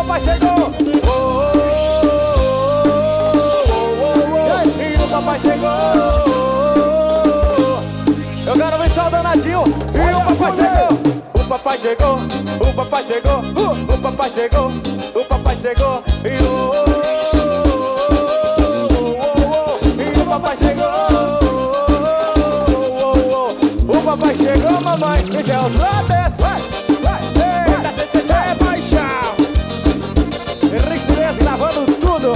papai chegou. E o papai chegou. Eu quero ver só o danadinho. E o papai chegou. O papai chegou. O papai chegou. O papai chegou. O papai chegou. E o papai chegou. O papai chegou, mamãe. E já os brothers. Vai. É paixão. Henrique Silêncio gravando tudo.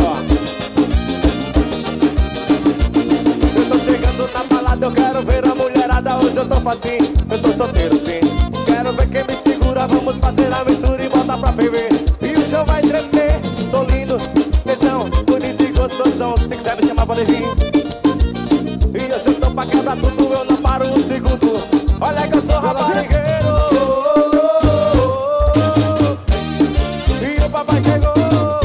Eu tô chegando na balada, eu quero ver a mulherada. Hoje eu tô facinho, eu tô solteiro sim. Quero ver quem me segura, vamos fazer a mistura e bota pra ferver. E o chão vai tremer, tô lindo, tesão, bonito e gostosão. Se quiser me chamar pode vir. E hoje eu tô pra quebrar tudo, eu não paro um segundo. Olha que eu sou raparigueiro. E o papai chegou.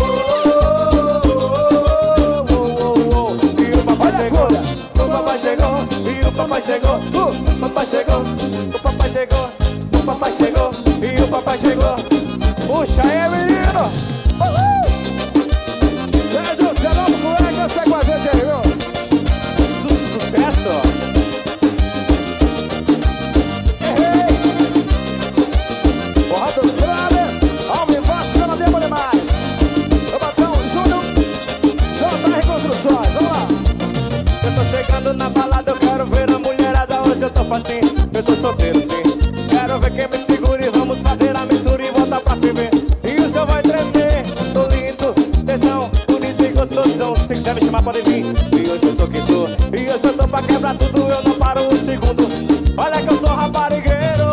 E o papai chegou. O papai chegou. E o papai chegou. O papai chegou. O papai chegou. O papai chegou. E o papai chegou. Puxa aí, menino. Sérgio, você não moleque, você com a gente aí, viu? Sucesso. Porra dos brothers, Almivaço, não demo demais. O patrão Júnior, JR Construções, vamos lá. Eu tô chegando na balada, eu quero ver a mulherada. Hoje eu tô facinho, eu tô solteiro sim. Quero ver quem me segura e vamos fazer a mistura e voltar pra ferver. E o céu vai tremer, tô lindo, tesão, bonito e gostosão. Se quiser me chamar pode vir. E hoje eu tô que tô, e hoje eu tô pra quebrar tudo, eu não paro um segundo. Olha que eu sou raparigueiro.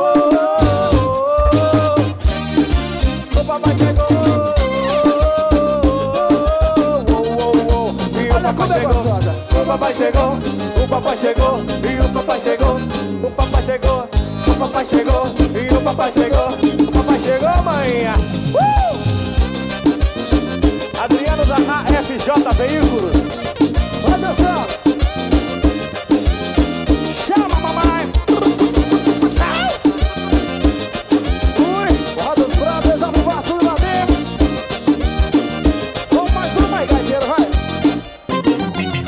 O papai chegou. E o papai chegou. O papai chegou. O papai chegou. E o papai chegou. O papai chegou. O papai chegou. E o papai chegou. O papai chegou, manhã.